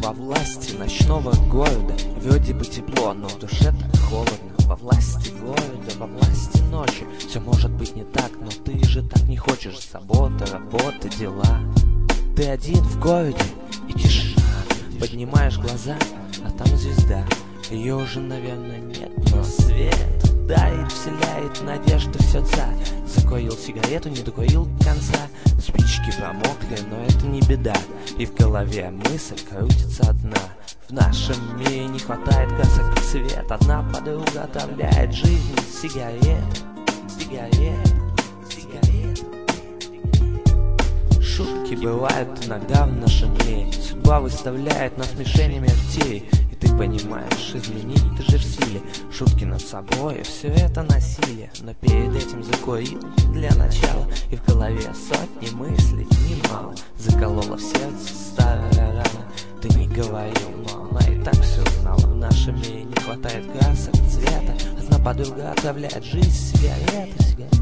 во власти ночного города. Вроде бы тепло, но в душе так холодно. Во власти города, во власти ночи. Все может быть не так, но ты же так не хочешь. Забота, работа, дела. Ты один в городе и тишина. Поднимаешь глаза, а там звезда. Ее уже, наверное, нет, но свет дарит, вселяет надежду в сердца. Закурил сигарету, не докурил до конца. Спички промокли, но это не беда. И в голове мысль крутится одна. В нашем мире не хватает красок и цвет. Одна подруга отравляет жизнь. Сигарет, сигарет, сигарет. Шутки бывают иногда в нашем мире. Судьба выставляет нас мишенями артиллерии. И ты понимаешь, изменить ты же в силе. Шутки над собой, все это насилие. Но перед этим закурил для начала. И в голове сотни мыслей немало. Заколола в сердце старая рана. Ты не говорил, но она и так все знала. В нашем мире не хватает красок, цвета. Одна подруга отравляет жизнь. Сигарета, сигарета.